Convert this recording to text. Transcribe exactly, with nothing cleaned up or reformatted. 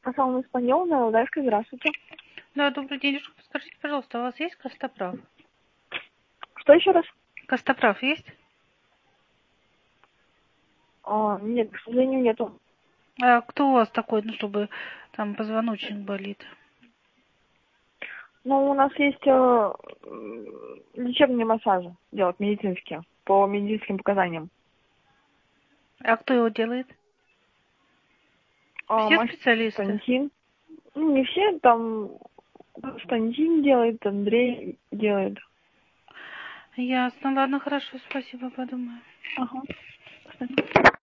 Салон Испаньол, на Алдайской, здравствуйте. Да, добрый день. Скажите, пожалуйста, у вас есть Костоправ? Что еще раз? Костоправ есть? А, нет, к сожалению, нету. А кто у вас такой, ну, чтобы там позвоночник болит? Ну, у нас есть э, м, лечебные массажи делать, медицинские, по медицинским показаниям. А кто его делает? А, Все мастер специалисты? Константин. Ну, не все, там Константин делает, Андрей делает. Ясно. Ладно, хорошо, спасибо, подумаю. Ага.